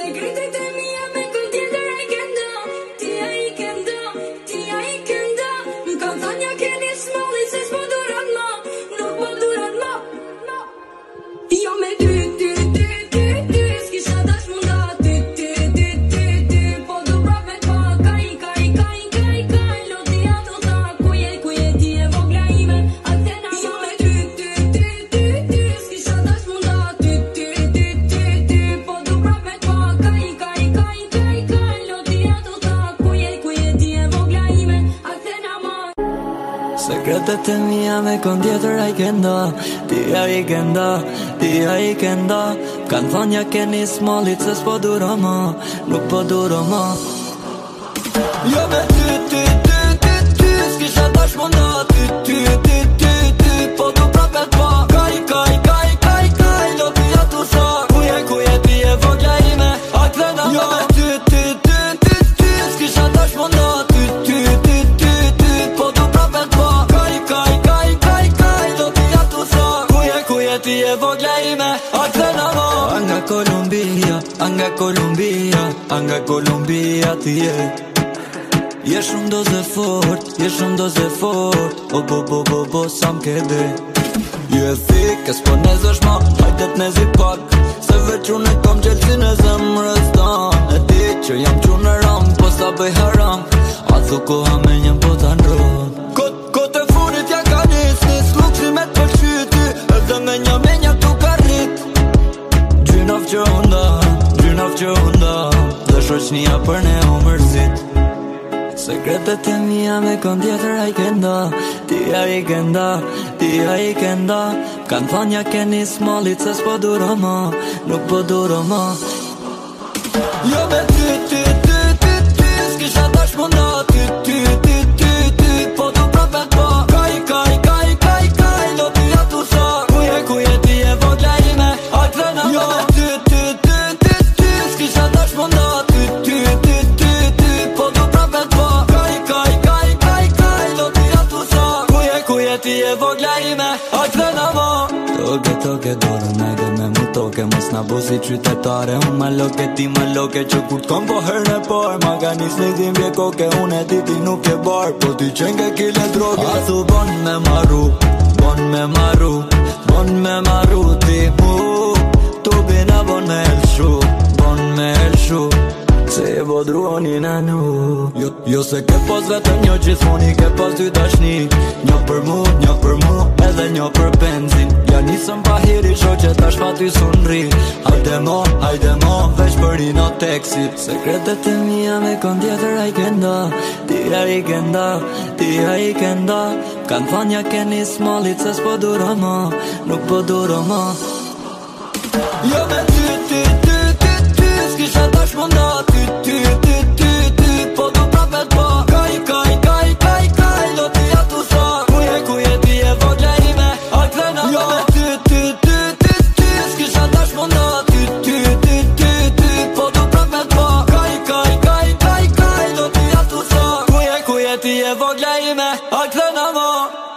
Segretet e mia me këll tjetër ai kendo. Ti ai kendo, ti ai kendo. M'kan thënë ja keni smalli se s'po durat ma. Nuk po durat ma. Jo me ty, s'kisha dash munda ty. Po du prap me t'pa kaj. Lodhia të tha ku je ti e vogla ime. Athena jo me ty, s'kisha dash munda ty. Po du prap me t'pa kaj. Lodhia të tha ku je ti e vogla ime. Athena ma. Sekretet e mia me kon tjetër ai kendo. Ti ai kendo. Kan thonë ja keni smallit se s'po duro ma. Nuk po duro ma. Jo me ty, s'kisha dash munda ty. Po du prap me t'pa kaj. Lodhia tu tha ku je ti e vogla ime. Athena ma. Jo me ty, s'kisha dash munda ty. Po du prap me t'pa kaj. Lodhia tu tha ku je ti e vogla ime. Athena ma. Anga Kolumbia ti je. Je shumë doze fort. O bo sa m'kede. Ju e thik, s'po nezesh ma. Hajdet nezi pak. Se veç unë e kam qelsin e zemrës tan. E di që jam qunë ram, po sa bëj haram. A thu koha me njëm po ta ndron. Kote funit ja ka nis luksi me t'përshyti. Edhe me nja tu ka rrit. Gjynaf që unda dhe shoqnia për ne u mërzit. Sekretet e mia me kon tjetër ai kendo. Ti ai kendo. Kan thonë ja keni smallit se s'po duro ma. Nuk po duro ma. Jo me ty, s'kisha dash munda ty. Po du prap me t'pa kaj. Lodhia tu tha ku je ti e vogla ime. Athena ma. Jo me ty, s'kisha dash munda ty. Po du prap me t'pa kaj. Lodhia tu tha ku je ti e vogla ime. Athena ma. Toke dorën ajde me mu toke. Mos na bo si qytetare. Unë ma loke, ti ma loke. Që kur t'kom po herën e par. Ma ka nis një tim vje koke. Unë e ti nuk e bar. Po ti qenë ke kile droge. A thu bon me maru ti mu. Tu bina bon me elshu. Se e bodruoni në nu. Jo se ke pas vetëm një gjithmoni. Ke pas dy dashni. Një për mu edhe një për benzin. Ja nisëm pa hiri qoqe tash pa ty sunri. Hajde mo, veç për i no teksi. Sekretet e mia me kon tjetër ai kendo. Ti ai kendo. Kan thonë ja keni smallit se s'po duro ma. Nuk po duro ma. Jo me ty, s'kisha dash munda ty. Po du prap me t'pa kaj. Lodhia tu tha ku je ti e vogla ime. Athena ma. Jo me ty, s'kisha dash munda ty. Po du prap me t'pa kaj. Lodhia tu tha ku je ti e vogla ime. Athena ma.